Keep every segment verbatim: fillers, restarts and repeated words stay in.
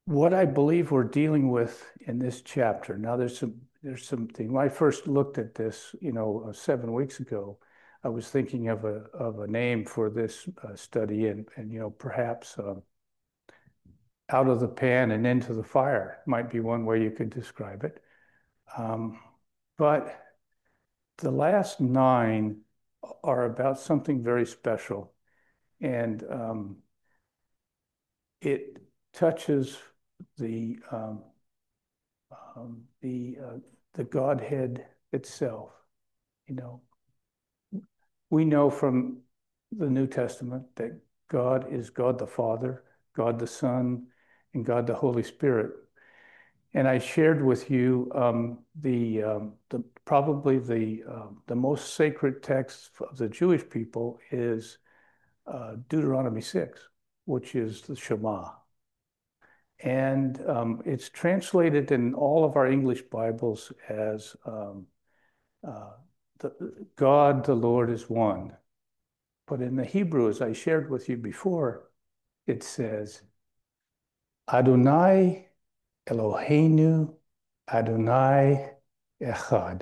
what I believe we're dealing with in this chapter. Now, there's some there's something. When I first looked at this, you know, uh, seven weeks ago, I was thinking of a of a name for this uh, study, and and you know, perhaps um, out of the pan and into the fire might be one way you could describe it. Um, but the last nine are about something very special, and um, it touches the um, um, the uh, the Godhead itself. You know, we know from the New Testament that God is God the Father, God the Son, and God the Holy Spirit. And I shared with you um, the um, the probably the uh, the most sacred text of the Jewish people is uh, Deuteronomy six, which is the Shema. And um, it's translated in all of our English Bibles as um, uh, the, God, the Lord is one. But in the Hebrew, as I shared with you before, it says, Adonai Eloheinu, Adonai Echad.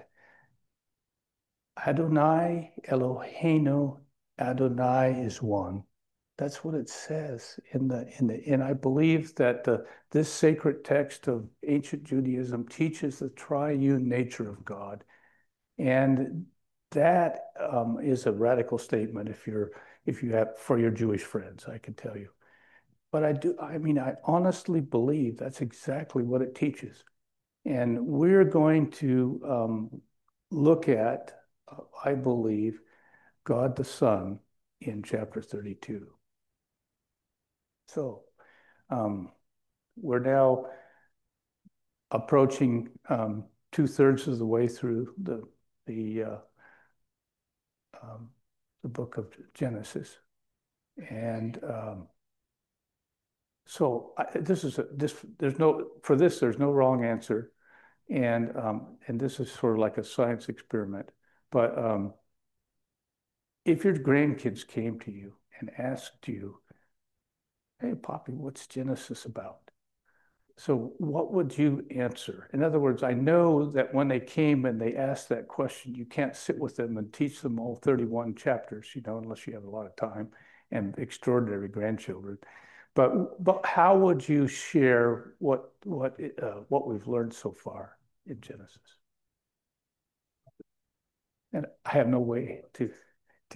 Adonai Eloheinu, Adonai is one. That's what it says in the in the and I believe that the this sacred text of ancient Judaism teaches the triune nature of God. And that um, is a radical statement if you're if you have for your Jewish friends, I can tell you. But I do, I mean, I honestly believe that's exactly what it teaches. And we're going to um, look at, uh, I believe, God the Son in chapter thirty-two. So um, we're now approaching um, two thirds of the way through the the uh, um, the book of Genesis, and um, so I, this is a, this. There's no for this. There's no wrong answer, and um, and this is sort of like a science experiment. But um, if your grandkids came to you and asked you, "Hey, Poppy, what's Genesis about?" So what would you answer? In other words, I know that when they came and they asked that question, you can't sit with them and teach them all thirty-one chapters, you know, unless you have a lot of time and extraordinary grandchildren. But but how would you share what what uh, what we've learned so far in Genesis? And I have no way to, to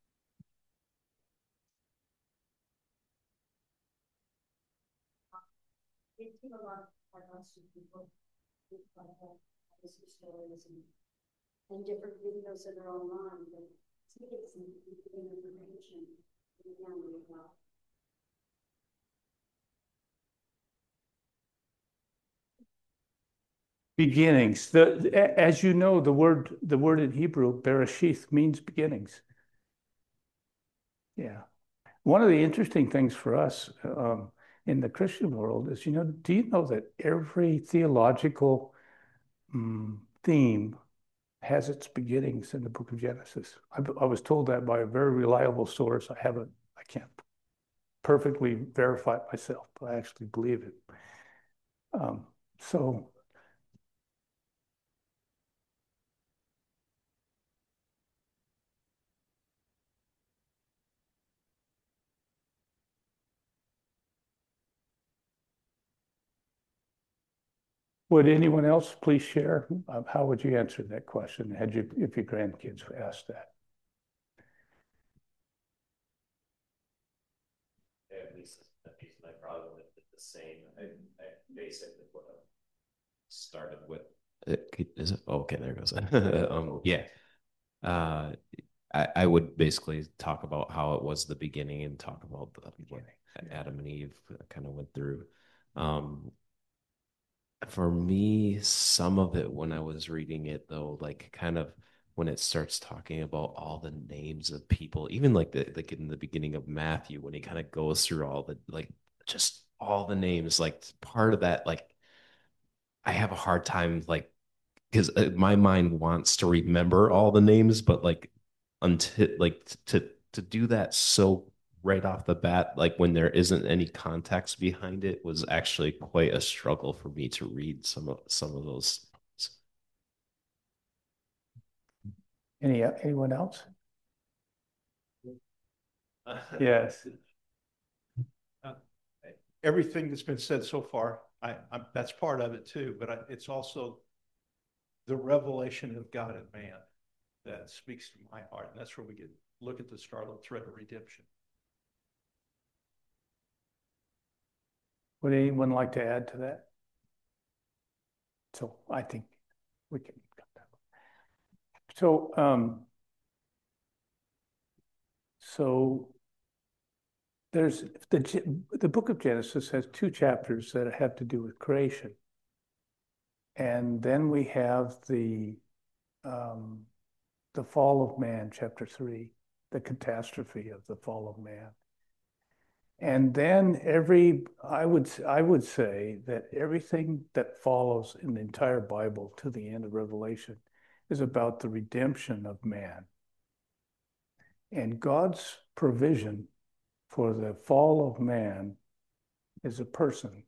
It took a lot of us to people who have this stories and, and different videos that are online, but tickets and information down really well. beginnings. The as you know, the word the word in Hebrew, Bereshith, means beginnings. Yeah. One of the interesting things for us um, in the Christian world is, you know, do you know that every theological um, theme has its beginnings in the book of Genesis? I, I was told that by a very reliable source. I haven't, I can't perfectly verify it myself, but I actually believe it. Um, so, would anyone else please share? Uh, how would you answer that question had you, if your grandkids asked that? At least, at least I probably would have did the same. I, I basically would have started with. Is it okay? There goes. um, yeah. Uh, I, I would basically talk about how it was the beginning and talk about the, what Adam and Eve kind of went through. Um, for me, some of it when I was reading it though, like kind of when it starts talking about all the names of people, even like the like in the beginning of Matthew, when he kind of goes through all the like just all the names, like part of that, like I have a hard time like because my mind wants to remember all the names, but like until like to to do that so right off the bat, like when there isn't any context behind it, was actually quite a struggle for me to read some of some of those. Any, anyone else? Yes. Uh, Everything that's been said so far, I, I'm, that's part of it too, but I, it's also the revelation of God and man that speaks to my heart. And that's where we get look at the scarlet thread of redemption. Would anyone like to add to that? So I think we can. So, um, so there's the, the book of Genesis has two chapters that have to do with creation. And then we have the, um, the fall of man, chapter three, the catastrophe of the fall of man. And then every, I would, I would say that everything that follows in the entire Bible to the end of Revelation is about the redemption of man. And God's provision for the fall of man is a person.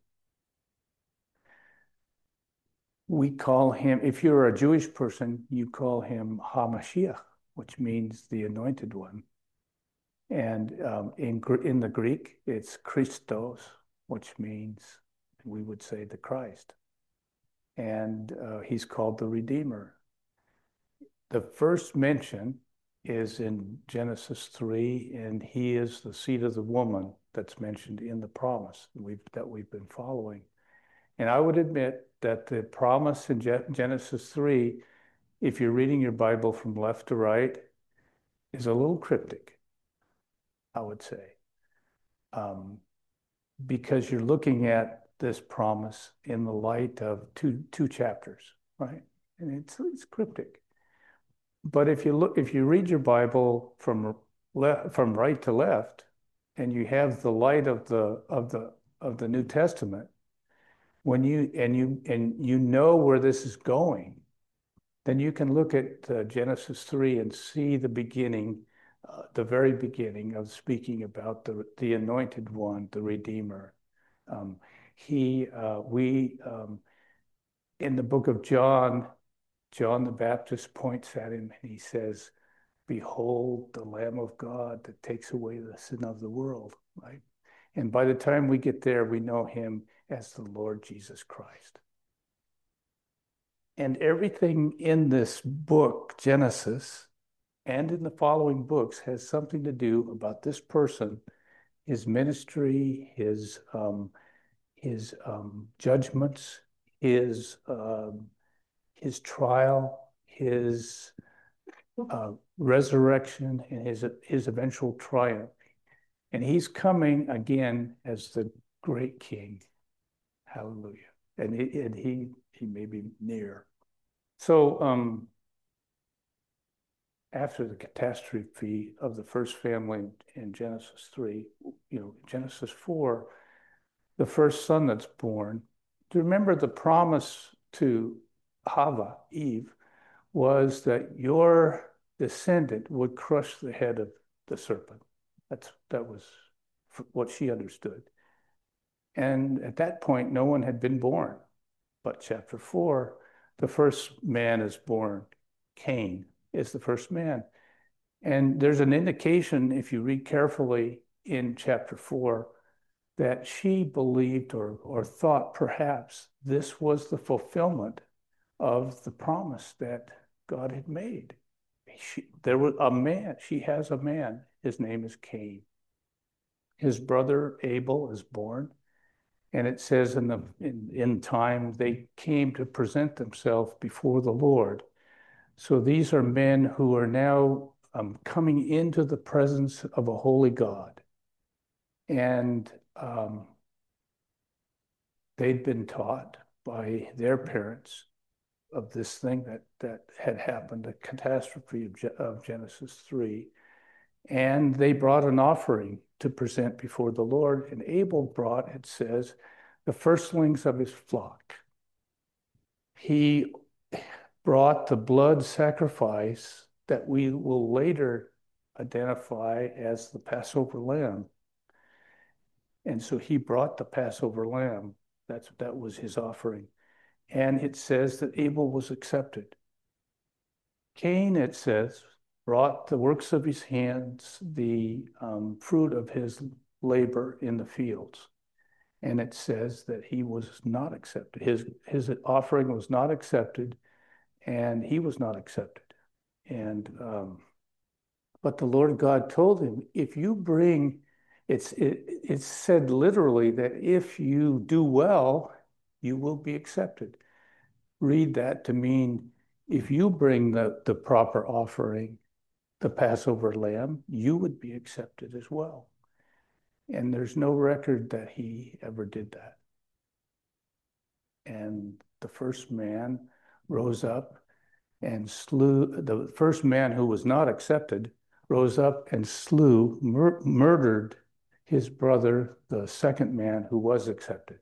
We call him, if you're a Jewish person, you call him HaMashiach, which means the anointed one. And um, in, in the Greek, it's Christos, which means, we would say, the Christ. And uh, he's called the Redeemer. The first mention is in Genesis three, and he is the seed of the woman that's mentioned in the promise that we've, that we've been following. And I would admit that the promise in Genesis three, if you're reading your Bible from left to right, is a little cryptic, I would say, um, because you're looking at this promise in the light of two, two chapters, right? And it's, it's cryptic. But if you look, if you read your Bible from left, from right to left, and you have the light of the of the of the New Testament, when you and you and you know where this is going, then you can look at uh, Genesis three and see the beginning, uh, the very beginning of speaking about the the anointed one, the Redeemer. Um, he, uh, we, um, in the book of John, John the Baptist points at him and he says, "Behold, the Lamb of God that takes away the sin of the world," right? And by the time we get there, we know him as the Lord Jesus Christ. And everything in this book, Genesis, and in the following books has something to do about this person, his ministry, his, um, his um, judgments, his, um, his trial, his uh, resurrection, and his, his eventual triumph. And he's coming again as the great king. Hallelujah. And, it, and he, he may be near. So um, after the catastrophe of the first family in Genesis three, you know, Genesis four, the first son that's born, do you remember the promise to Hava, Eve, was that your descendant would crush the head of the serpent. That's, that was what she understood. And at that point, no one had been born. But chapter four, the first man is born. Cain is the first man. And there's an indication, if you read carefully in chapter four, that she believed or, or thought perhaps this was the fulfillment of the promise that God had made. She, there was a man, she has a man, his name is Cain. His brother Abel is born. And it says in the in, in time they came to present themselves before the Lord. So these are men who are now um, coming into the presence of a holy God. And um, they'd been taught by their parents of this thing that, that had happened, the catastrophe of, of Genesis three. And they brought an offering to present before the Lord. And Abel brought, it says, the firstlings of his flock. He brought the blood sacrifice that we will later identify as the Passover lamb. And so he brought the Passover lamb. That's, that was his offering. And it says that Abel was accepted. Cain, it says, brought the works of his hands, the um, fruit of his labor in the fields. And it says that he was not accepted. His, his offering was not accepted, and he was not accepted. And, um, but the Lord God told him, if you bring, it's, it, it's said literally that if you do well, you will be accepted. Read that to mean if you bring the, the proper offering, the Passover lamb, you would be accepted as well. And there's no record that he ever did that. And the first man rose up and slew, the first man who was not accepted rose up and slew, mur murdered his brother, the second man who was accepted.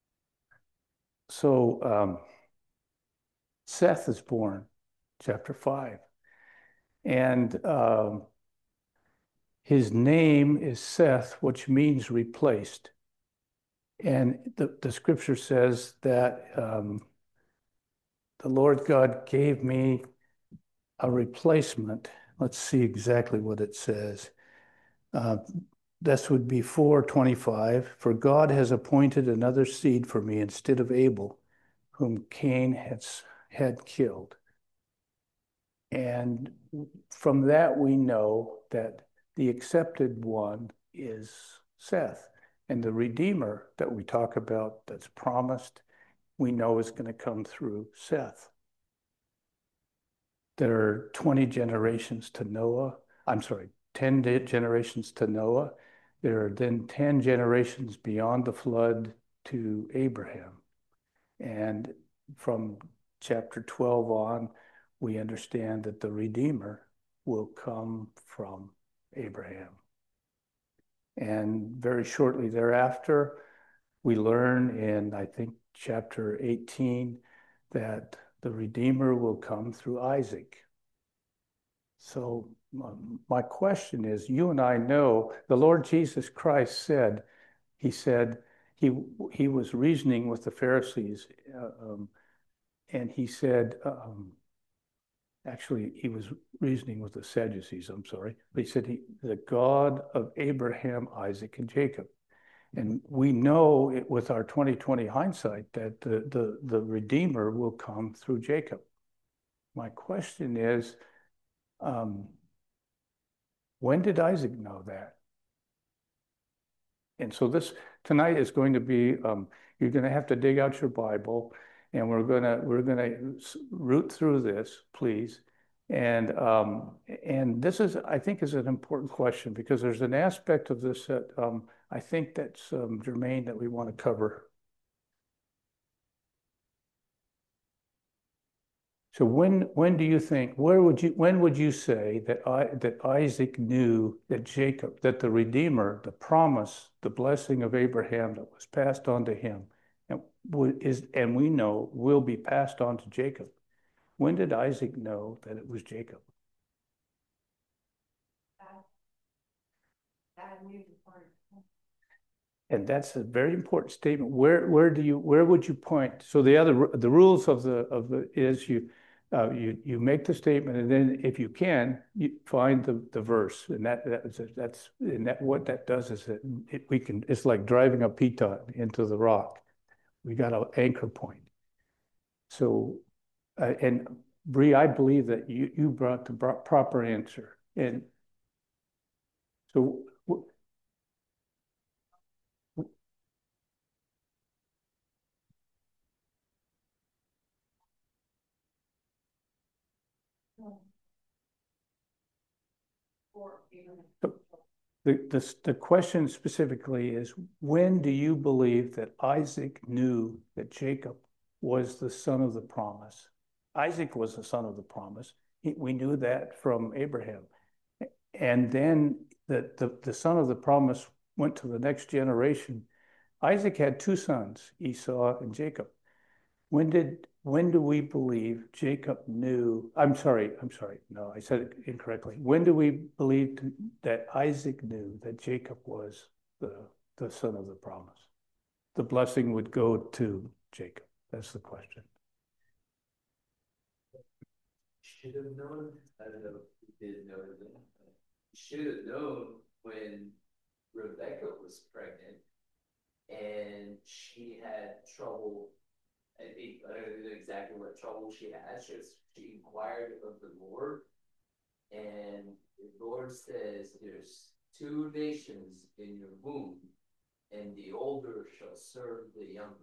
So um, Seth is born, chapter five. And um, his name is Seth, which means replaced. And the, the scripture says that um, the Lord God gave me a replacement. Let's see exactly what it says. Uh, this would be four twenty-five. For God has appointed another seed for me instead of Abel, whom Cain had, had killed. And from that we know that the accepted one is Seth. And the Redeemer that we talk about that's promised, we know is going to come through Seth. There are twenty generations to Noah. I'm sorry, ten generations to Noah. There are then ten generations beyond the flood to Abraham. And from chapter twelve on, we understand that the Redeemer will come from Abraham. And very shortly thereafter, we learn in, I think, chapter eighteen, that the Redeemer will come through Isaac. So um, my question is, you and I know the Lord Jesus Christ said, he said, he, he was reasoning with the Pharisees, uh, um, and he said, um, actually, he was reasoning with the Sadducees, I'm sorry. But he said, he, the God of Abraham, Isaac, and Jacob. And we know it, with our twenty twenty hindsight that the, the, the Redeemer will come through Jacob. My question is, um, when did Isaac know that? And so this tonight is going to be, um, you're going to have to dig out your Bible, and we're going to we're going to root through this, please. And um, and this is, I think, is an important question because there's an aspect of this that um, I think that's um, germane that we want to cover. So when when do you think, where would you when would you say that I that Isaac knew that Jacob, that the Redeemer, the promise, the blessing of Abraham that was passed on to him, and is and we know will be passed on to Jacob? When did Isaac know that it was Jacob? And that's a very important statement. Where where do you where would you point? So the other the rules of the of the is you uh, you you make the statement, and then if you can, you find the the verse, and that that's that's and that what that does is that it, we can it's like driving a pitot into the rock. We got an anchor point. So uh, and Bree, I believe that you you brought the proper answer, and so. The, the, the question specifically is, when do you believe that Isaac knew that Jacob was the son of the promise? Isaac was the son of the promise. He, we knew that from Abraham. And then the, the, the son of the promise went to the next generation. Isaac had two sons, Esau and Jacob. When did when do we believe Jacob knew? I'm sorry, I'm sorry. No, I said it incorrectly. When do we believe that Isaac knew that Jacob was the the son of the promise. The blessing would go to Jacob. That's the question. Should have known. I don't know if he did know that. He should have known when Rebecca was pregnant and she had trouble. I think I don't know exactly what trouble she had. She, was, she inquired of the Lord, and the Lord says, "There's two nations in your womb, and the older shall serve the younger."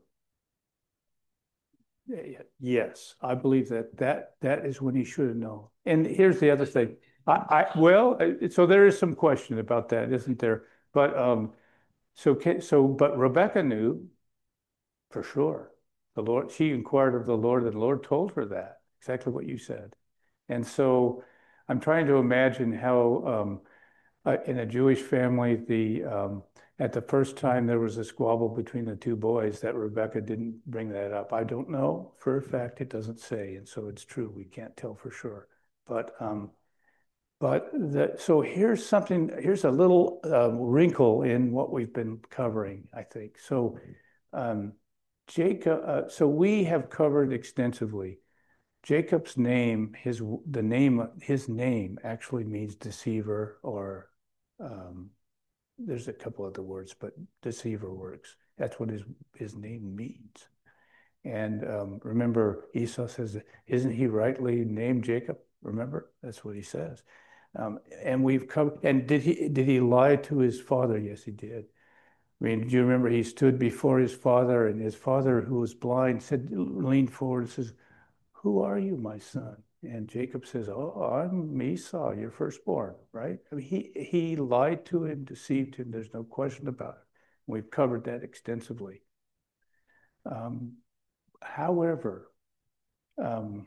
Yes, I believe that that that is when he should have known. And here's the other thing. I, I well, so there is some question about that, isn't there? But um, so so but Rebecca knew for sure. The Lord, she inquired of the Lord, and the Lord told her that, exactly what you said. And so I'm trying to imagine how um, uh, in a Jewish family, the um, at the first time there was a squabble between the two boys, that Rebecca didn't bring that up. I don't know for a fact. It doesn't say, and so it's true. We can't tell for sure. But um, but the, so here's something. Here's a little uh, wrinkle in what we've been covering, I think. So um, Jacob. Uh, so we have covered extensively. Jacob's name, his the name, his name actually means deceiver, or um, there's a couple other words, but deceiver works. That's what his his name means. And um, remember, Esau says, "Isn't he rightly named Jacob?" Remember, that's what he says. Um, and we've covered. And did he did he lie to his father? Yes, he did. I mean, do you remember he stood before his father, and his father, who was blind, said, leaned forward and says, "Who are you, my son?" And Jacob says, "Oh, I'm Esau, your firstborn," right? I mean, he, he lied to him, deceived him. There's no question about it. We've covered that extensively. Um, however, um,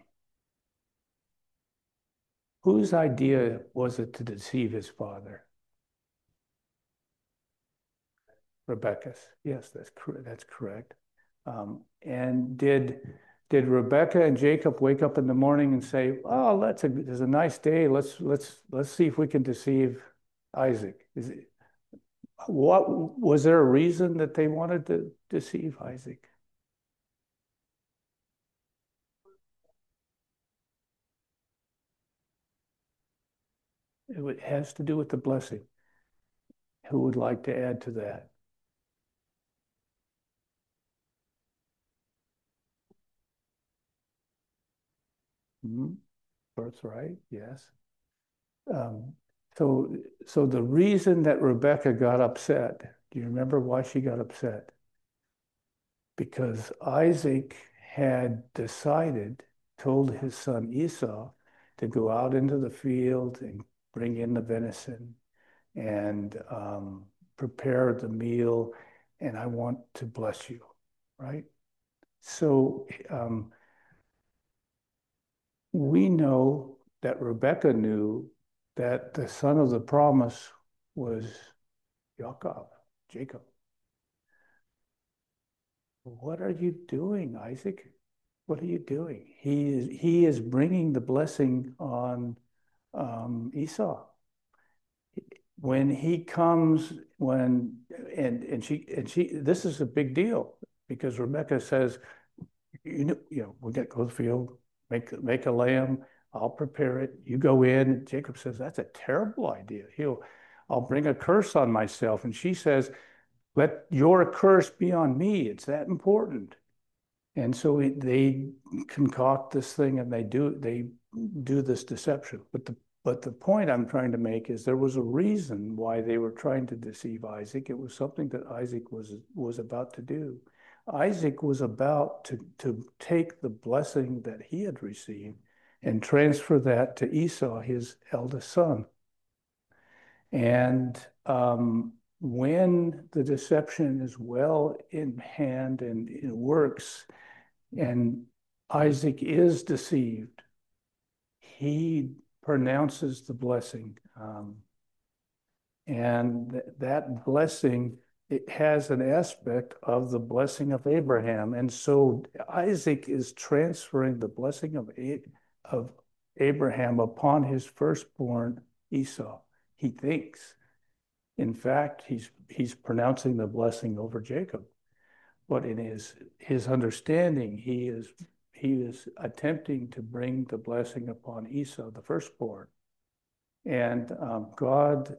whose idea was it to deceive his father? Rebecca's. Yes, that's correct. That's correct. Um, and did did Rebecca and Jacob wake up in the morning and say, "Oh, let's a, it's a nice day. Let's let's let's see if we can deceive Isaac"? Is it, what was there a reason that they wanted to deceive Isaac? It has to do with the blessing. Who would like to add to that? Mm-hmm. Birthright, yes. Um, so, so the reason that Rebecca got upset, do you remember why she got upset? Because Isaac had decided, told his son Esau to go out into the field and bring in the venison and um, prepare the meal, and I want to bless you, right? So um, we know that Rebecca knew that the son of the promise was Jacob, Jacob. What are you doing, Isaac? What are you doing? He is he is bringing the blessing on um, Esau. When he comes, when and and she and she, this is a big deal because Rebecca says, you know, you know, we got to go to the field, make make a lamb. I'll prepare it. You go in. Jacob says, that's a terrible idea. He'll, I'll bring a curse on myself. And she says, let your curse be on me. It's that important. And so they concoct this thing and they do they do this deception. But the but the point I'm trying to make is there was a reason why they were trying to deceive Isaac. It was something that Isaac was was about to do. Isaac was about to, to take the blessing that he had received and transfer that to Esau, his eldest son. And um, when the deception is well in hand and it works, and Isaac is deceived, he pronounces the blessing. Um, and th that blessing, it has an aspect of the blessing of Abraham. And so Isaac is transferring the blessing of, A of Abraham upon his firstborn Esau, he thinks. In fact, he's he's pronouncing the blessing over Jacob. But in his his understanding, he is he is attempting to bring the blessing upon Esau, the firstborn. And um, God,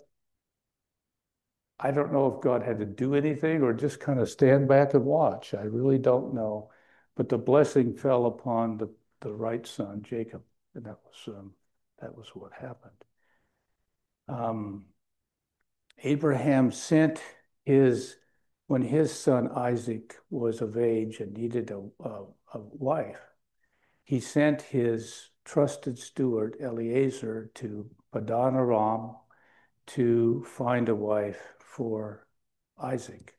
I don't know if God had to do anything or just kind of stand back and watch. I really don't know. But the blessing fell upon the, the right son, Jacob. And that was um, that was what happened. Um, Abraham sent his, when his son Isaac was of age and needed a, a, a wife, he sent his trusted steward Eliezer to Padan Aram to find a wife for Isaac.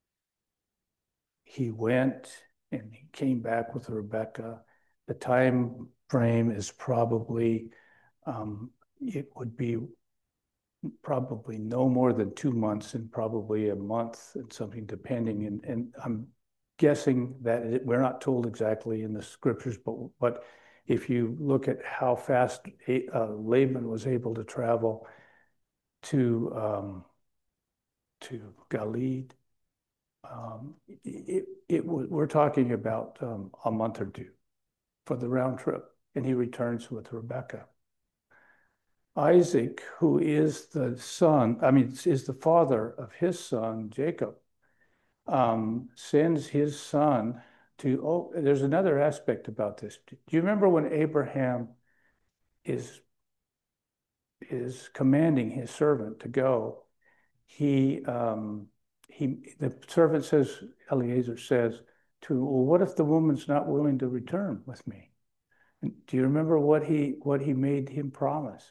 He went and he came back with Rebekah. The time frame is probably, um, it would be probably no more than two months and probably a month and something depending. And, and I'm guessing that it, we're not told exactly in the scriptures, but, but if you look at how fast uh, Laban was able to travel to, um, to Gilead, um, it, it we're talking about um, a month or two for the round trip. And he returns with Rebekah. Isaac, who is the son, I mean, is the father of his son, Jacob, um, sends his son to, oh, there's another aspect about this. Do you remember when Abraham is, is commanding his servant to go? He, um, he, the servant says, Eliezer says to, well, what if the woman's not willing to return with me? And do you remember what he, what he made him promise?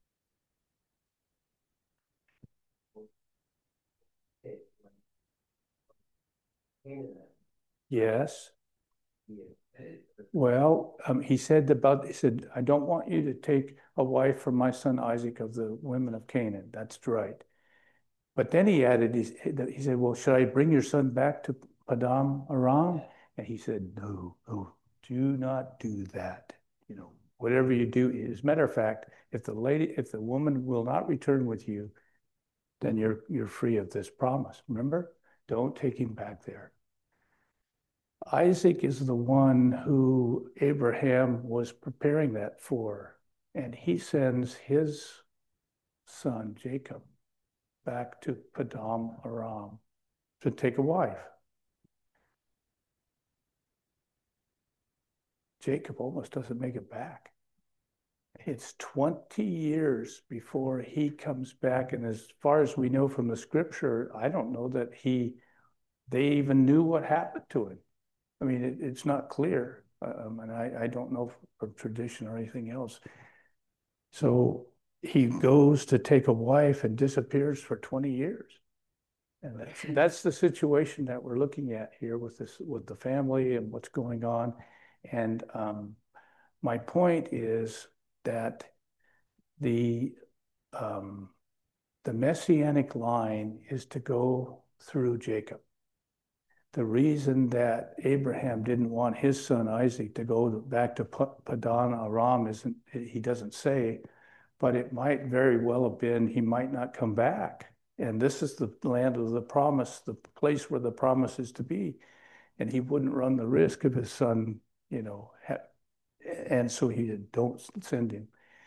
Yes. Well, um, he said about, he said, I don't want you to take a wife from my son Isaac of the women of Canaan. That's right. But then he added, he, he said, well, should I bring your son back to Padam Aram? And he said, no, no, do not do that. You know, whatever you do, as a matter of fact, if the lady, if the woman will not return with you, then you're, you're free of this promise. Remember? Don't take him back there. Isaac is the one who Abraham was preparing that for, and he sends his son, Jacob, back to Padam Aram to take a wife. Jacob almost doesn't make it back. It's twenty years before he comes back, and as far as we know from the scripture, I don't know that he, they even knew what happened to him. I mean, it, it's not clear, um, and I, I don't know of tradition or anything else. So he goes to take a wife and disappears for twenty years. And that's, that's the situation that we're looking at here with this, with the family and what's going on. And um, my point is that the, um, the messianic line is to go through Jacob. The reason that Abraham didn't want his son Isaac to go back to Padan Aram isn't, he doesn't say, but it might very well have been he might not come back. And this is the land of the promise, the place where the promise is to be. And he wouldn't run the risk of his son, you know, and so he did, don't send him.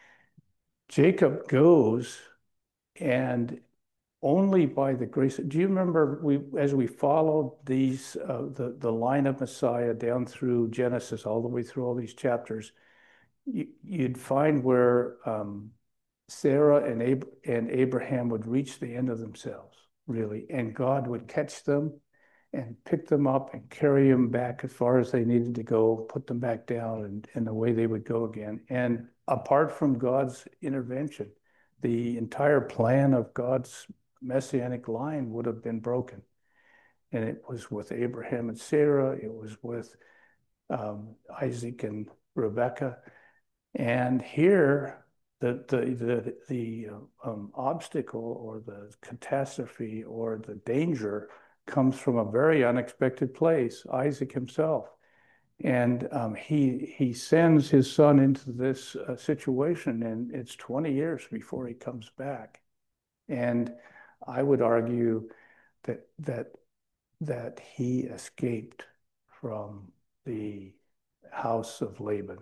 Jacob goes, and only by the grace. Do you remember we, as we followed these, uh, the the line of Messiah down through Genesis, all the way through all these chapters, you, you'd find where um, Sarah and Ab and Abraham would reach the end of themselves, really, and God would catch them and pick them up and carry them back as far as they needed to go, put them back down, and, and away they would go again. And apart from God's intervention, the entire plan of God's messianic line would have been broken. And it was with Abraham and Sarah, it was with um, Isaac and Rebekah. And here, the, the, the, the um, obstacle or the catastrophe or the danger comes from a very unexpected place, Isaac himself. And um, he, he sends his son into this uh, situation, and it's twenty years before he comes back. And I would argue that that that he escaped from the house of Laban.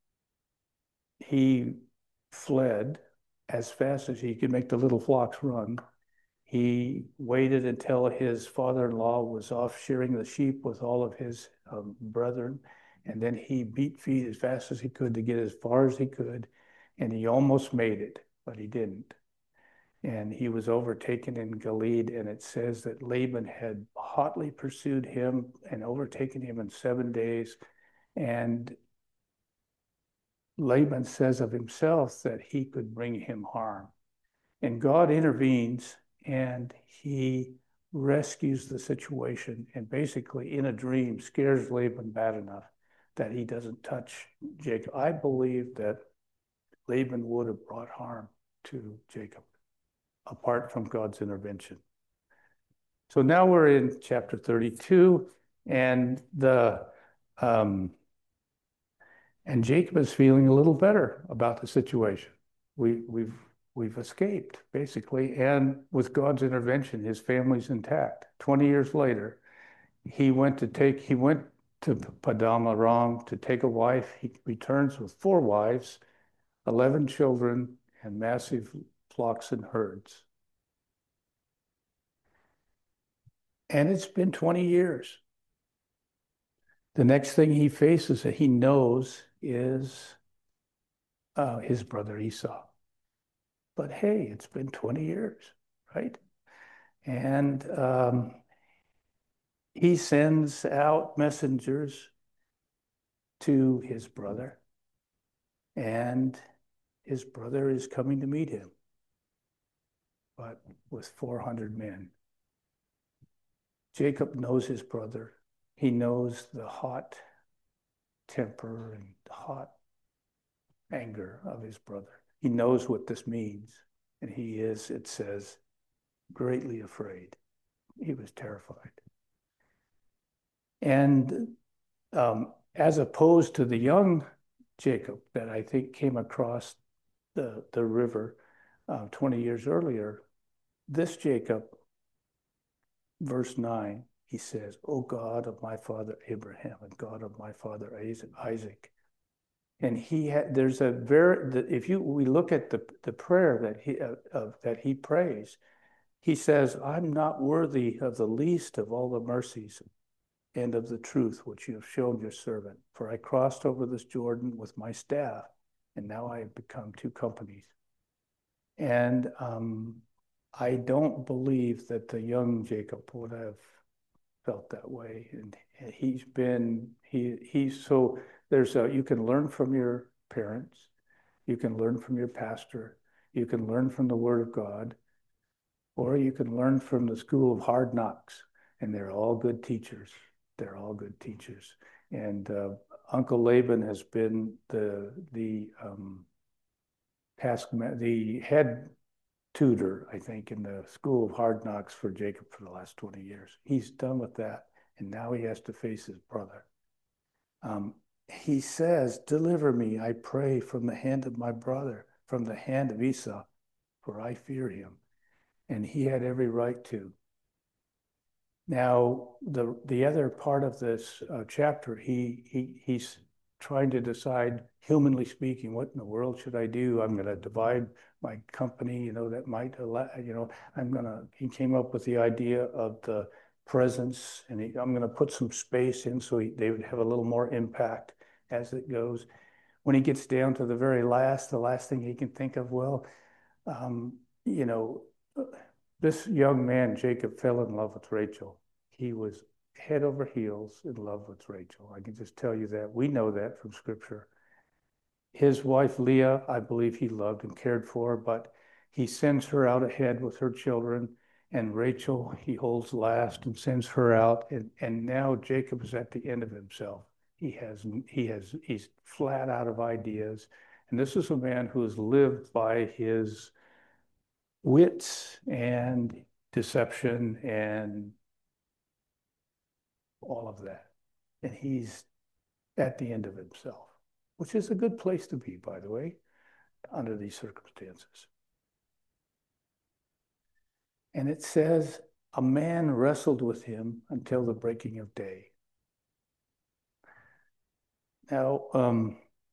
He fled as fast as he could make the little flocks run. He waited until his father-in-law was off shearing the sheep with all of his um, brethren, and then he beat feet as fast as he could to get as far as he could, and he almost made it, but he didn't. And he was overtaken in Gilead, and it says that Laban had hotly pursued him and overtaken him in seven days. And Laban says of himself that he could bring him harm. And God intervenes and he rescues the situation and basically in a dream scares Laban bad enough that he doesn't touch Jacob. I believe that Laban would have brought harm to Jacob apart from God's intervention. So now we're in chapter thirty-two, and the um, and Jacob is feeling a little better about the situation. We, we've we've escaped basically, and with God's intervention, his family's intact. Twenty years later, he went to take he went to Padam Aram to take a wife. He returns with four wives, eleven children, and massive flocks and herds. And it's been twenty years. The next thing he faces that he knows is uh, his brother Esau. But hey, it's been twenty years, right? And um, he sends out messengers to his brother, and his brother is coming to meet him, but with four hundred men. Jacob knows his brother. He knows the hot temper and hot anger of his brother. He knows what this means. And he is, it says, greatly afraid. He was terrified. And um, as opposed to the young Jacob that I think came across the, the river uh, twenty years earlier, this Jacob, verse nine, he says, "O God of my father Abraham and God of my father Isaac." And he had, there's a very, the, if you, we look at the, the prayer that he, uh, of, that he prays, he says, "I'm not worthy of the least of all the mercies and of the truth which you have shown your servant. For I crossed over this Jordan with my staff, and now I have become two companies." And um, I don't believe that the young Jacob would have felt that way. And he's been, he he's so, there's a, you can learn from your parents, you can learn from your pastor, you can learn from the Word of God, or you can learn from the school of hard knocks, and they're all good teachers. They're all good teachers. And uh, Uncle Laban has been the the um, task the head tutor, I think, in the school of hard knocks for Jacob for the last twenty years. He's done with that, and now he has to face his brother. Um, he says, "Deliver me, I pray, from the hand of my brother, from the hand of Esau, for I fear him." And he had every right to. Now, the the other part of this uh, chapter, he he he's trying to decide, humanly speaking, what in the world should I do? I'm going to divide my company, you know, that might allow, you know, I'm going to, he came up with the idea of the presence, and he, I'm going to put some space in so he, they would have a little more impact as it goes. When he gets down to the very last, the last thing he can think of, well, um, you know, this young man, Jacob, fell in love with Rachel. He was head over heels in love with Rachel. I can just tell you that. We know that from Scripture. His wife, Leah, I believe he loved and cared for, but he sends her out ahead with her children, and Rachel he holds last and sends her out. And, and now Jacob is at the end of himself. He has, he has, he's flat out of ideas. And this is a man who has lived by his wits and deception and all of that. And he's at the end of himself, which is a good place to be, by the way, under these circumstances. And it says, a man wrestled with him until the breaking of day. Now, um,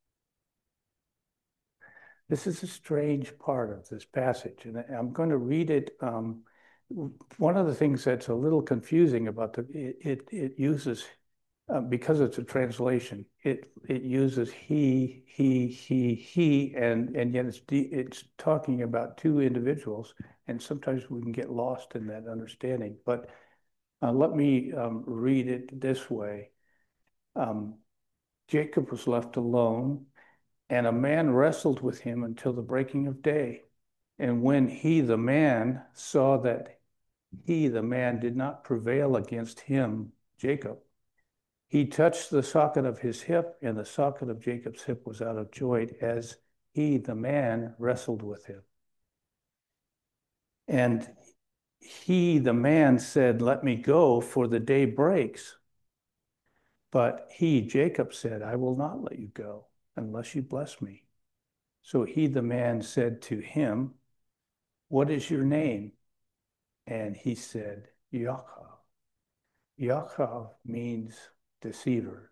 this is a strange part of this passage, and I'm going to read it. Um, one of the things that's a little confusing about the it it, it uses uh, because it's a translation. It it uses he he he he, and and yet it's it's talking about two individuals, and sometimes we can get lost in that understanding. But uh, let me um, read it this way. Um, Jacob was left alone, and a man wrestled with him until the breaking of day. And when he, the man, saw that he, the man, did not prevail against him, Jacob, he touched the socket of his hip, and the socket of Jacob's hip was out of joint as he, the man, wrestled with him. And he, the man, said, let me go, for the day breaks. But he, Jacob, said, I will not let you go unless you bless me. So he, the man, said to him, what is your name? And he said, Yaakov. Yaakov means deceiver.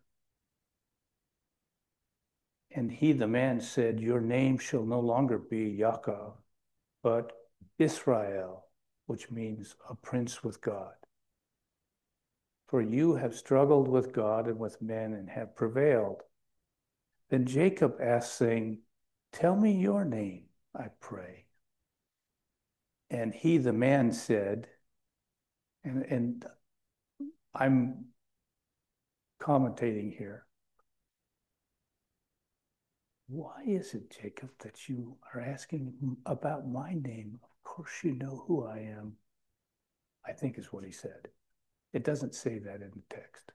And he, the man, said, your name shall no longer be Yaakov, but Israel, which means a prince with God. For you have struggled with God and with men and have prevailed. Then Jacob asked, saying, tell me your name, I pray. And he, the man, said, and, and I'm commentating here. Why is it, Jacob, that you are asking about my name? Of course you know who I am, I think is what he said. It doesn't say that in the text.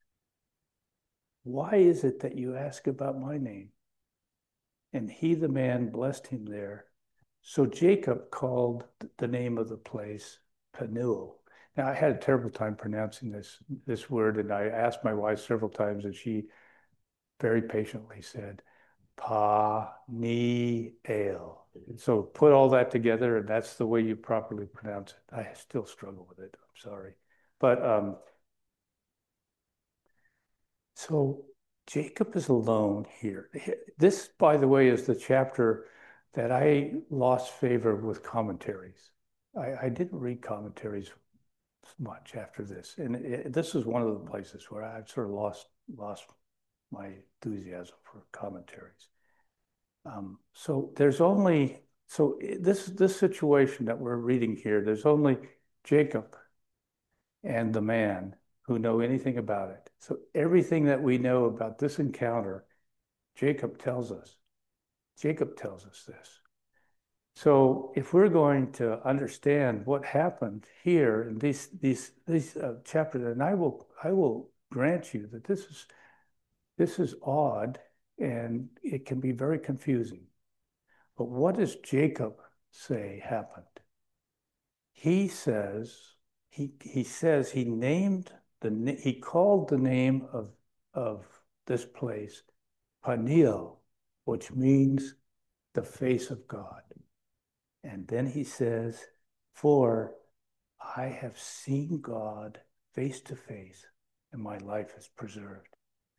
Why is it that you ask about my name? And he, the man, blessed him there. So Jacob called the name of the place Peniel. Now, I had a terrible time pronouncing this, this word, and I asked my wife several times, and she very patiently said, Pa-ni-el. So put all that together, and that's the way you properly pronounce it. I still struggle with it. I'm sorry. But um, so Jacob is alone here. This, by the way, is the chapter that I lost favor with commentaries. I, I didn't read commentaries much after this. And it, this is one of the places where I've sort of lost, lost my enthusiasm for commentaries. Um, so there's only, so this, this situation that we're reading here, there's only Jacob and the man who know anything about it. So everything that we know about this encounter, Jacob tells us. Jacob tells us this. So if we're going to understand what happened here in these these these uh, chapters, and I will I will grant you that this is this is odd and it can be very confusing. But what does Jacob say happened? He says he he says he named the he called the name of of this place Peniel, which means the face of God. And then he says, for I have seen God face to face, and my life is preserved.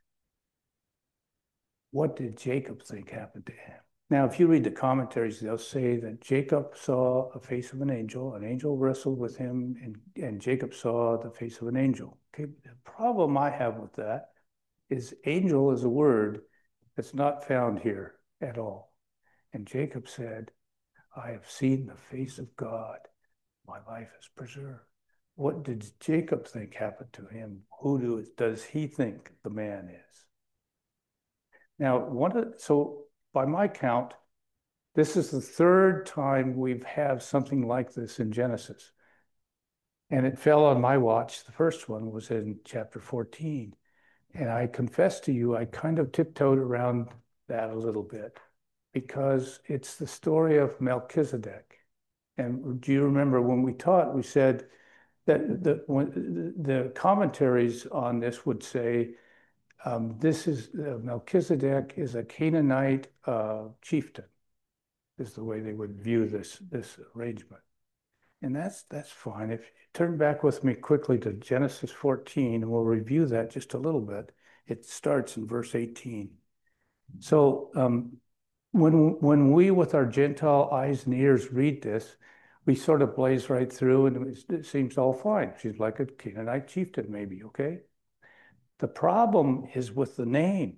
What did Jacob think happened to him? Now, if you read the commentaries, they'll say that Jacob saw a face of an angel, an angel wrestled with him, and, and Jacob saw the face of an angel. Okay, the problem I have with that is angel is a word that's not found here at all. And Jacob said, I have seen the face of God. My life is preserved. What did Jacob think happened to him? Who do, does he think the man is? Now, one of, so by my count, this is the third time we've had something like this in Genesis. And it fell on my watch. The first one was in chapter fourteen. And I confess to you, I kind of tiptoed around that a little bit because it's the story of Melchizedek. And do you remember when we taught, we said that the, when, the commentaries on this would say, um, this is, uh, Melchizedek is a Canaanite uh, chieftain, is the way they would view this, this arrangement. And that's that's fine. If you turn back with me quickly to Genesis fourteen, and we'll review that just a little bit. It starts in verse eighteen. So um, when when we with our Gentile eyes and ears read this, we sort of blaze right through, and it, it seems all fine. She's like a Canaanite chieftain, maybe, okay? The problem is with the name.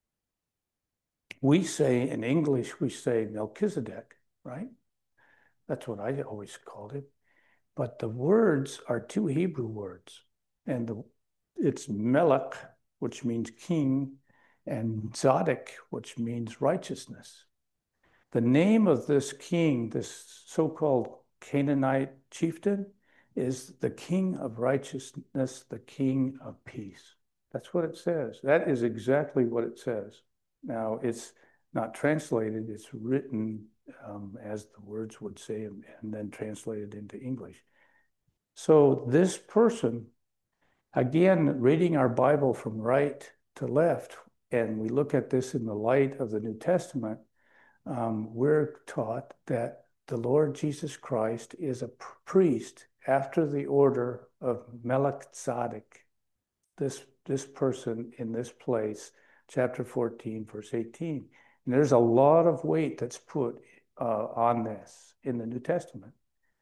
We say in English, we say Melchizedek, right? That's what I always called it. But the words are two Hebrew words. And the, it's Melech, which means king, and Tzaddik, which means righteousness. The name of this king, this so-called Canaanite chieftain, is the king of righteousness, the king of peace. That's what it says. That is exactly what it says. Now, it's not translated, it's written um, as the words would say, and, and then translated into English. So this person, again, reading our Bible from right to left, and we look at this in the light of the New Testament, um, we're taught that the Lord Jesus Christ is a priest after the order of Melchizedek, this, this person in this place, chapter fourteen, verse eighteen. And there's a lot of weight that's put uh, on this in the New Testament.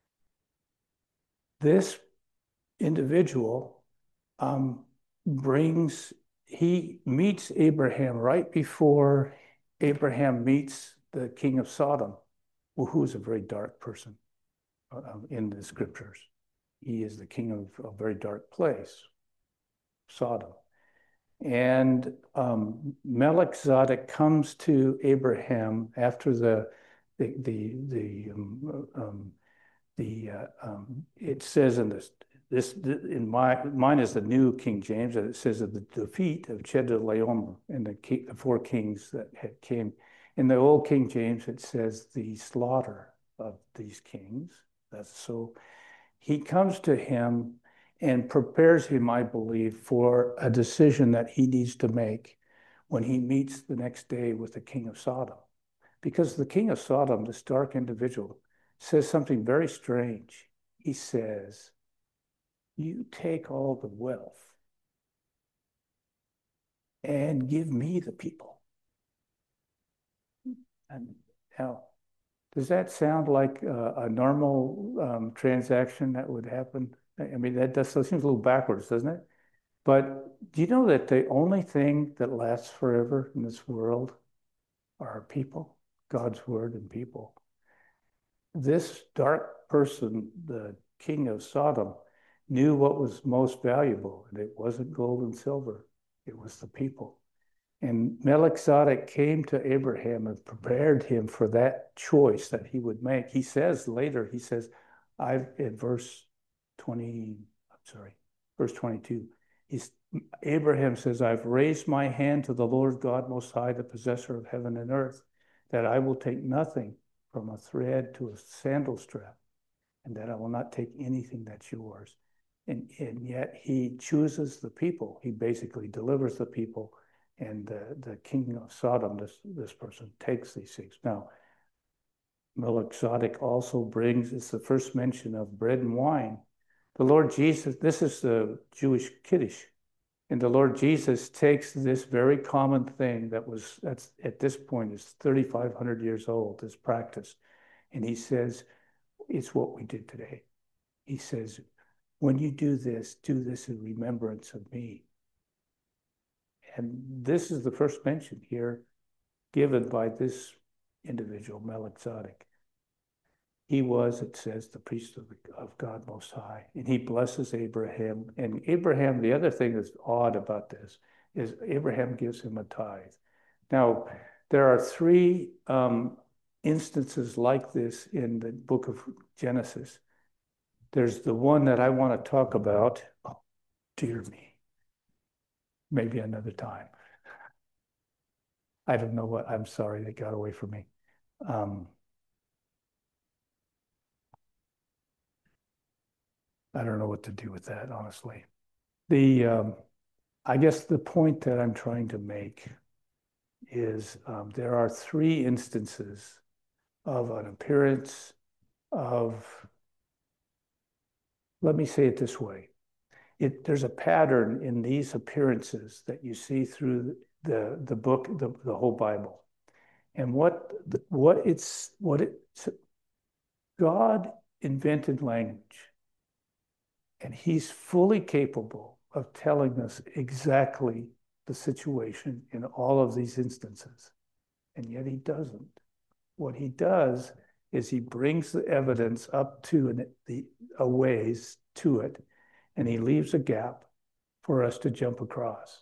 This individual um, brings, he meets Abraham right before Abraham meets the king of Sodom, who is a very dark person uh, in the scriptures. He is the king of a very dark place, Sodom. And um, Melchizedek comes to Abraham after the the the the um, um, the uh, um, it says in this this in my mine is the New King James, and it says of the defeat of Chedorlaomer and the, the four kings that had came. In the Old King James, it says the slaughter of these kings. That's so. He comes to him and prepares him, I believe, for a decision that he needs to make when he meets the next day with the king of Sodom. Because the king of Sodom, this dark individual, says something very strange. He says, you take all the wealth and give me the people. And now, does that sound like a, a normal um, transaction that would happen? I mean, that, does, that seems a little backwards, doesn't it? But do you know that the only thing that lasts forever in this world are people, God's word and people? This dark person, the king of Sodom, knew what was most valuable, and it wasn't gold and silver, it was the people. And Melchizedek came to Abraham and prepared him for that choice that he would make. He says later, he says, I've, in verse twenty, I'm sorry, verse twenty-two, he's, Abraham says, I've raised my hand to the Lord God Most High, the possessor of heaven and earth, that I will take nothing from a thread to a sandal strap, and that I will not take anything that's yours. And, and yet he chooses the people. He basically delivers the people. And the, the king of Sodom, this, this person, takes these things. Now, Melchizedek also brings, it's the first mention of bread and wine. The Lord Jesus, this is the Jewish Kiddush. And the Lord Jesus takes this very common thing that was, that's at this point is thirty-five hundred years old, this practice. And he says, it's what we did today. He says, when you do this, do this in remembrance of me. And this is the first mention here given by this individual, Melchizedek. He was, it says, the priest of, of God Most High, and he blesses Abraham. And Abraham, the other thing that's odd about this is Abraham gives him a tithe. Now, there are three um, instances like this in the book of Genesis. There's the one that I want to talk about. Oh, dear me. Maybe another time. I don't know what, I'm sorry, they got away from me. Um, I don't know what to do with that, honestly. The, um, I guess the point that I'm trying to make is um, there are three instances of an appearance of let me say it this way. It, there's a pattern in these appearances that you see through the, the book, the, the whole Bible. And what, what it's, what it's, God invented language, and he's fully capable of telling us exactly the situation in all of these instances. And yet he doesn't. What he does is he brings the evidence up to an, the, a ways to it, and he leaves a gap for us to jump across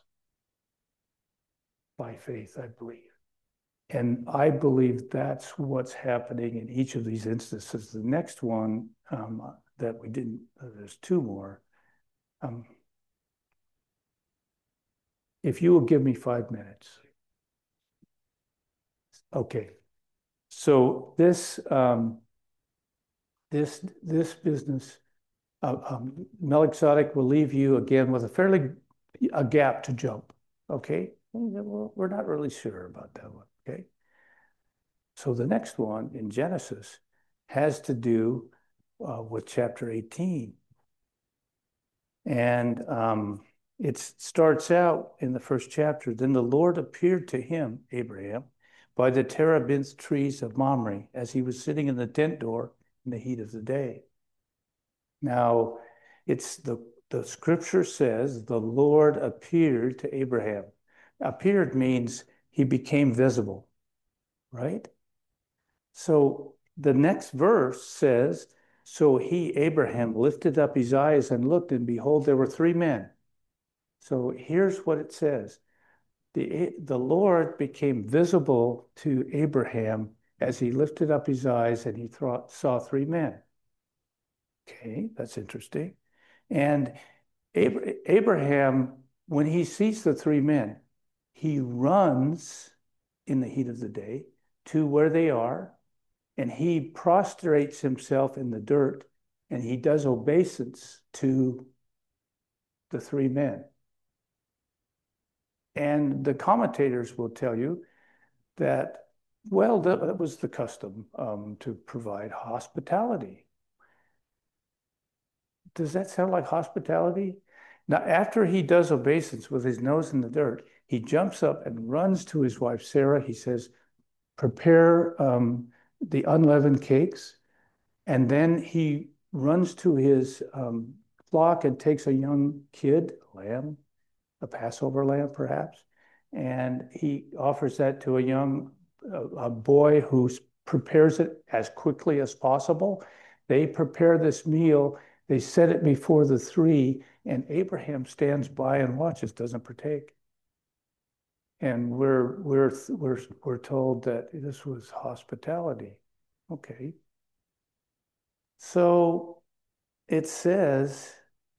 by faith, I believe. And I believe that's what's happening in each of these instances. The next one um, that we didn't, uh, there's two more. Um, if you will give me five minutes. Okay. So this, um, this, this business, uh, um, Melchizedek will leave you again with a fairly, a gap to jump. Okay. Well, we're not really sure about that one. Okay. So the next one in Genesis has to do uh, with chapter eighteen. And um, it starts out in the first chapter. Then the Lord appeared to him, Abraham, by the terebinth trees of Mamre, as he was sitting in the tent door in the heat of the day. Now, it's the, the scripture says the Lord appeared to Abraham. Appeared means he became visible, right? So the next verse says, so he, Abraham, lifted up his eyes and looked, and behold, there were three men. So here's what it says. The, the Lord became visible to Abraham as he lifted up his eyes and he thought, saw three men. Okay, that's interesting. And Abraham, when he sees the three men, he runs in the heat of the day to where they are, and he prostrates himself in the dirt, and he does obeisance to the three men. And the commentators will tell you that, well, that, that was the custom um, to provide hospitality. Does that sound like hospitality? Now, after he does obeisance with his nose in the dirt, he jumps up and runs to his wife, Sarah. He says, prepare um, the unleavened cakes. And then he runs to his um, flock and takes a young kid, a lamb, a Passover lamb perhaps, and he offers that to a young a, a boy who prepares it as quickly as possible. They prepare this meal, they set it before the three, and Abraham stands by and watches, doesn't partake. And we're, we're, we're, we're told that this was hospitality. Okay. So it says,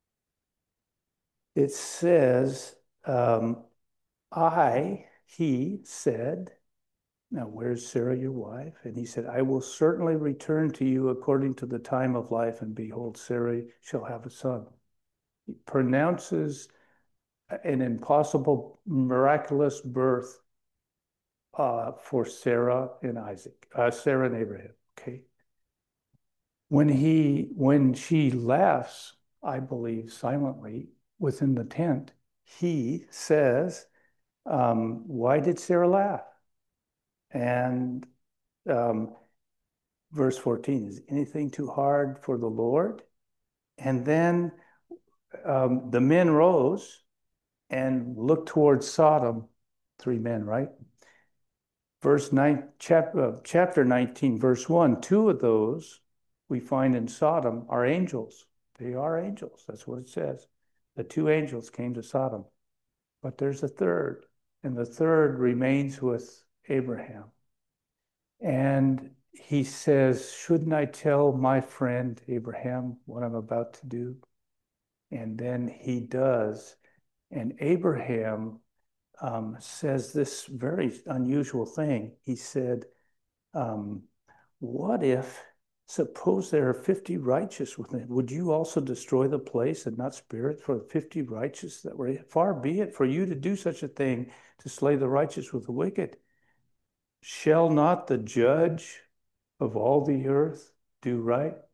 it says, um, I, he said, now where's Sarah, your wife? And he said, I will certainly return to you according to the time of life, and behold, Sarah shall have a son. He pronounces an impossible, miraculous birth uh, for Sarah and Isaac, uh, Sarah and Abraham, okay? When he, when she laughs, I believe, silently within the tent, he says, um, why did Sarah laugh? And um, verse fourteen, is anything too hard for the Lord? And then um, the men rose and looked towards Sodom, three men, right? Verse nine, chap, uh, chapter nineteen, verse one, two of those we find in Sodom are angels. They are angels. That's what it says. The two angels came to Sodom. But there's a third, and the third remains with Abraham. And he says, shouldn't I tell my friend Abraham what I'm about to do? And then he does. And Abraham um, says this very unusual thing. He said, um, what if, suppose there are fifty righteous within it, would you also destroy the place and not spare it for the fifty righteous that were? Far be it for you to do such a thing, to slay the righteous with the wicked. Shall not the judge of all the earth do right?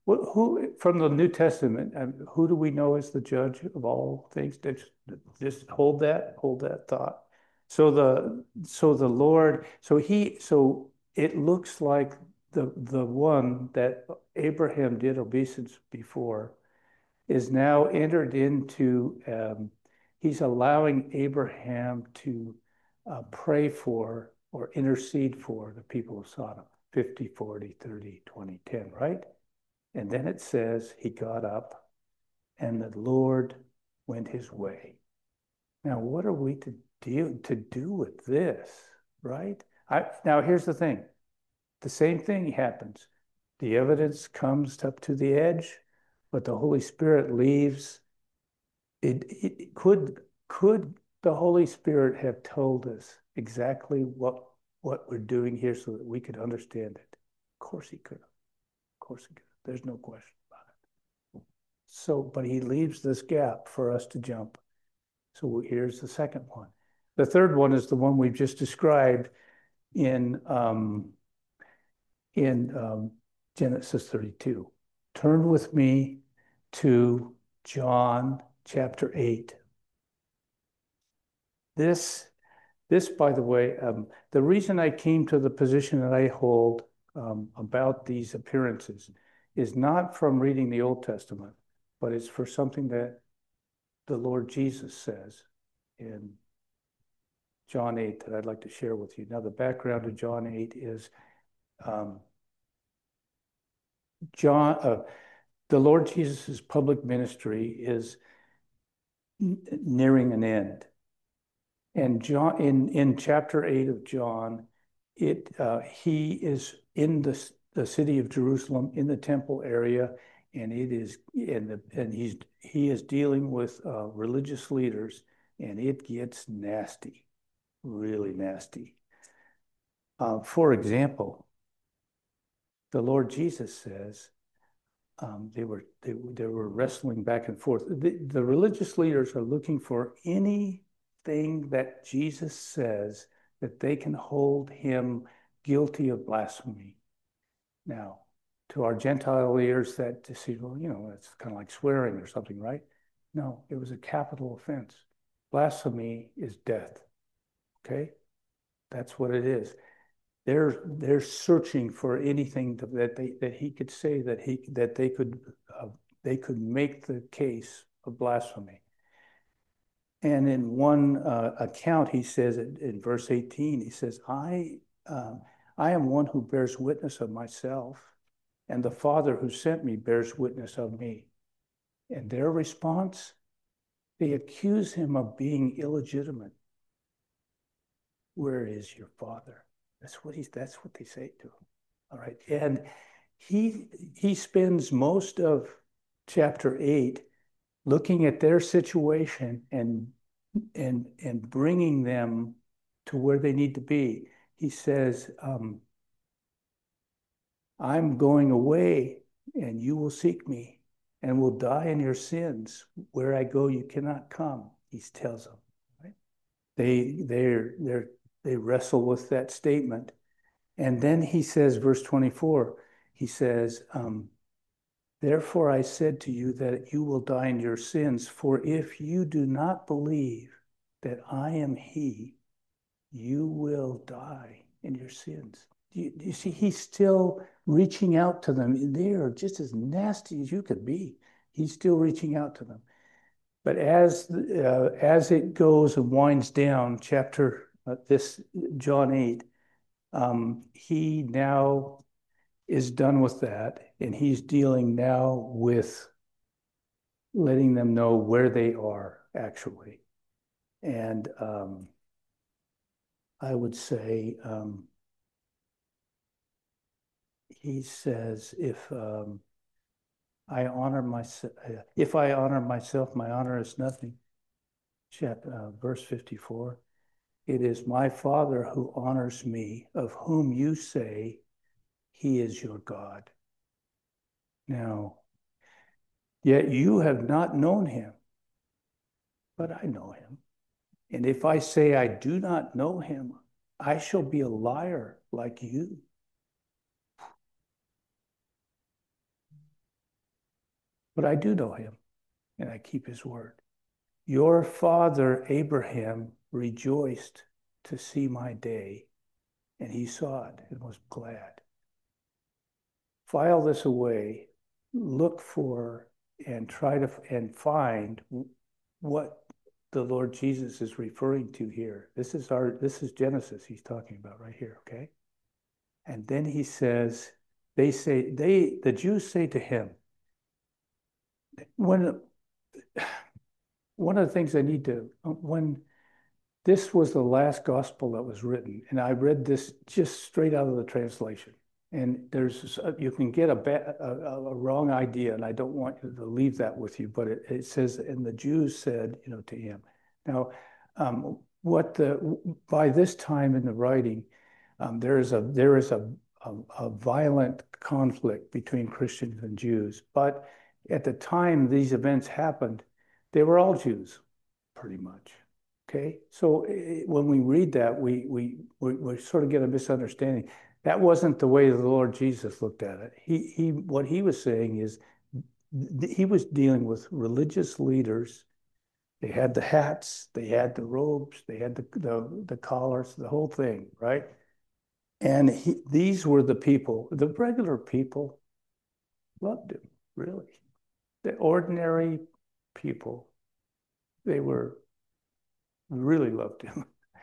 Wh- Who, from the New Testament, um, who do we know as the judge of all things? Just, just hold that, hold that thought. So the, so the Lord, so he, so it looks like the, the one that Abraham did obeisance before is now entered into, um, he's allowing Abraham to uh, pray for or intercede for the people of Sodom, fifty, forty, thirty, twenty, ten, right? And then it says he got up and the Lord went his way. Now, what are we to do, to do with this, right? I, now, here's the thing. The same thing happens. The evidence comes up to the edge, but the Holy Spirit leaves. It, it could, could the Holy Spirit have told us exactly what, what we're doing here so that we could understand it? Of course he could. Of course he could. There's no question about it. So, but he leaves this gap for us to jump. So here's the second one. The third one is the one we've just described in, um, in um, Genesis thirty-two. Turn with me to John chapter eight. This, this, by the way, um, the reason I came to the position that I hold um, about these appearances is not from reading the Old Testament, but it's for something that the Lord Jesus says in John eight that I'd like to share with you. Now, the background of John eight is um, John, uh, the Lord Jesus's public ministry is nearing an end. And John, in, in chapter eight of John, it uh, he is in the, the city of Jerusalem, in the temple area, and it is and the, and he's he is dealing with uh, religious leaders, and it gets nasty, really nasty. Uh, for example, the Lord Jesus says um, they were they, they were wrestling back and forth. The, the religious leaders are looking for any thing that Jesus says that they can hold him guilty of blasphemy. Now, to our Gentile ears, that to see, well, you know, that's kind of like swearing or something, right? No, it was a capital offense. Blasphemy is death. Okay, that's what it is. They're they're searching for anything that they that he could say that he that they could uh, they could make the case of blasphemy. And in one uh, account, he says in, in verse eighteen, he says, I, uh, I am one who bears witness of myself, and the Father who sent me bears witness of me. And their response, they accuse him of being illegitimate. Where is your Father? That's what he's, that's what they say to him. All right. And he, he spends most of chapter eight looking at their situation and and and bringing them to where they need to be. He says, um, I'm going away and you will seek me and will die in your sins. Where I go, you cannot come, he tells them. Right? They, they're, they're, they wrestle with that statement. And then he says, verse twenty-four, he says, um, therefore I said to you that you will die in your sins, for if you do not believe that I am he, you will die in your sins. Do you, do you see, he's still reaching out to them. They are just as nasty as you could be. He's still reaching out to them. But as, uh, as it goes and winds down, chapter, uh, this John eight, um, he now is done with that, and he's dealing now with letting them know where they are actually. And um, I would say um, he says, if um, I honor myself, if I honor myself, my honor is nothing. Chapter, uh, verse fifty-four, it is my Father who honors me, of whom you say he is your God. Now, yet you have not known him, but I know him. And if I say I do not know him, I shall be a liar like you. but I do know him, and I keep his word. Your father Abraham rejoiced to see my day, and he saw it and was glad. File this away, look for and try to and find what the Lord Jesus is referring to here. This is our this is Genesis he's talking about right here, okay? And then he says, they say, they the Jews say to him, when one of the things I need to, when this was the last gospel that was written, and I read this just straight out of the translation. And there's, you can get a, bad, a, a wrong idea, and I don't want you to leave that with you, but it, it says, and the Jews said, you know, to him. Now, um, what the, by this time in the writing, um, there is a, there is a, a, a violent conflict between Christians and Jews. But at the time these events happened, they were all Jews, pretty much. Okay, so it, when we read that, we, we we we sort of get a misunderstanding. That wasn't the way the Lord Jesus looked at it. He he what he was saying is he was dealing with religious leaders. They had the hats, they had the robes, they had the the, the collars, the whole thing, right? And he, these were the people, the regular people loved him, really. The ordinary people, they were really loved him.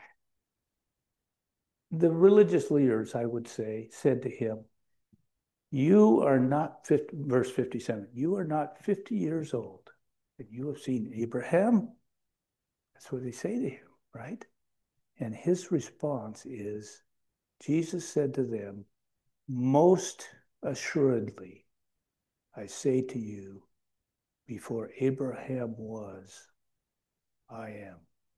The religious leaders, I would say, said to him, you are not, fifty, verse fifty-seven, you are not fifty years old, and you have seen Abraham. That's what they say to him, right? And his response is, Jesus said to them, most assuredly, I say to you, before Abraham was, I am.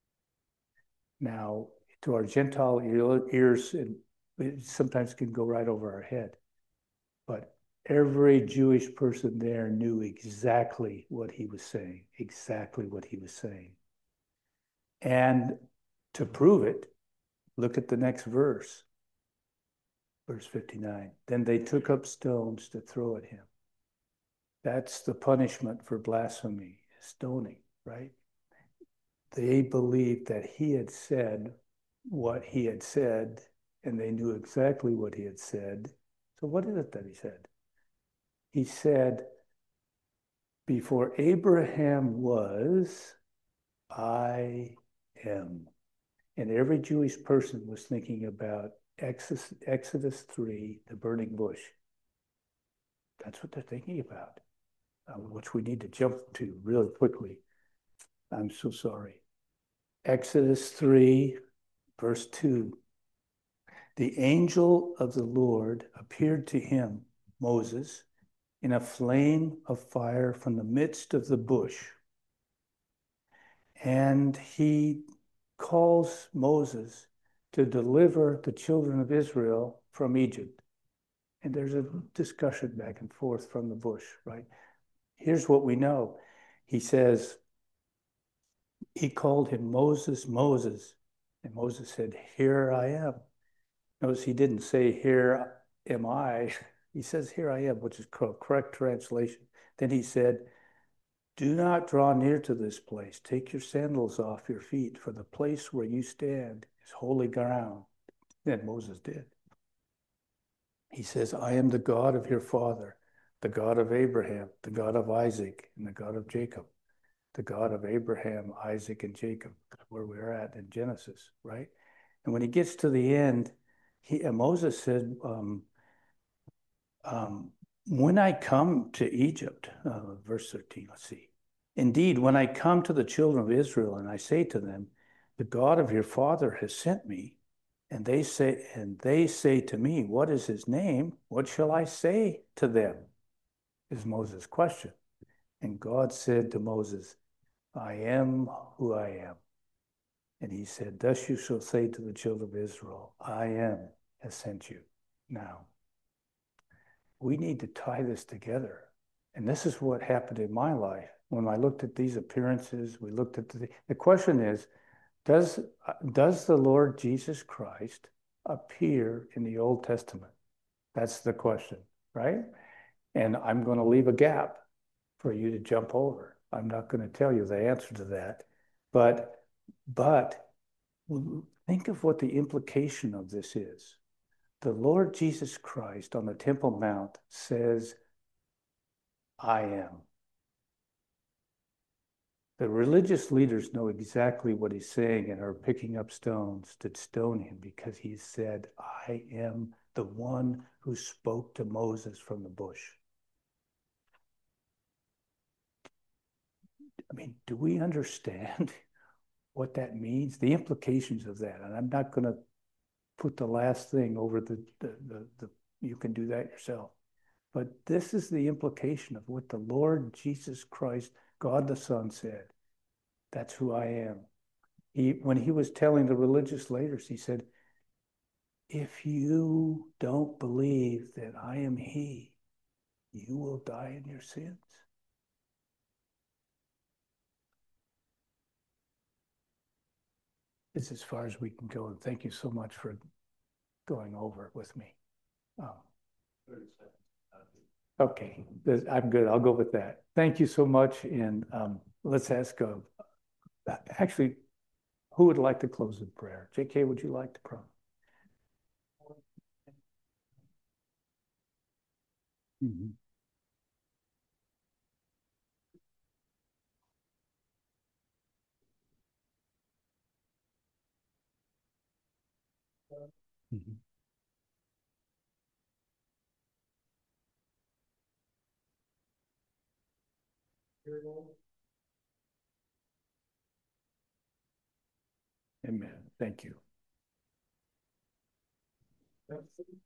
Now, to our Gentile ears, it sometimes can go right over our head. But every Jewish person there knew exactly what he was saying, exactly what he was saying. And to prove it, look at the next verse, verse fifty-nine. Then they took up stones to throw at him. That's the punishment for blasphemy, stoning, right? They believed that he had said what he had said, and they knew exactly what he had said. So what is it that he said? He said, before Abraham was, I am. And every Jewish person was thinking about Exodus, Exodus three, the burning bush. That's what they're thinking about, uh, which we need to jump to really quickly. I'm so sorry. Exodus three, verse two. The angel of the Lord appeared to him, Moses, in a flame of fire from the midst of the bush. And he calls Moses to deliver the children of Israel from Egypt. And there's a discussion back and forth from the bush, right? Here's what we know. He says, he called him Moses, Moses. And Moses said, here I am. Notice he didn't say, here am I. He says, here I am, which is correct translation. Then he said, do not draw near to this place. Take your sandals off your feet, for the place where you stand is holy ground. Then Moses did. He says, I am the God of your father, the God of Abraham, the God of Isaac, and the God of Jacob. The God of Abraham, Isaac, and Jacob, where we're at in Genesis, right? And when he gets to the end, he, and Moses said, um, um, when I come to Egypt, uh, verse thirteen, let's see. Indeed, when I come to the children of Israel and I say to them, the God of your father has sent me, and they say, and they say to me, what is his name? What shall I say to them? Is Moses' question. And God said to Moses, I am who I am. And he said, thus you shall say to the children of Israel, I am has sent you. Now, we need to tie this together. And this is what happened in my life. When I looked at these appearances, we looked at the, the question is, does, does the Lord Jesus Christ appear in the Old Testament? That's the question, right? And I'm going to leave a gap for you to jump over. I'm not going to tell you the answer to that, but but think of what the implication of this is. The Lord Jesus Christ on the Temple Mount says, I am. The religious leaders know exactly what he's saying and are picking up stones to stone him because he said, I am the one who spoke to Moses from the bush. I mean, do we understand what that means? The implications of that. And I'm not going to put the last thing over the, the, the, the, you can do that yourself. But this is the implication of what the Lord Jesus Christ, God the Son, said. That's who I am. He, when he was telling the religious leaders, he said, if you don't believe that I am he, you will die in your sins. It's as far as we can go. And thank you so much for going over it with me. Um, okay, I'm good. I'll go with that. Thank you so much. And um, let's ask, uh, actually, who would like to close in prayer? J K, would you like to pray? Mm-hmm. Mm-hmm. Amen. Thank you.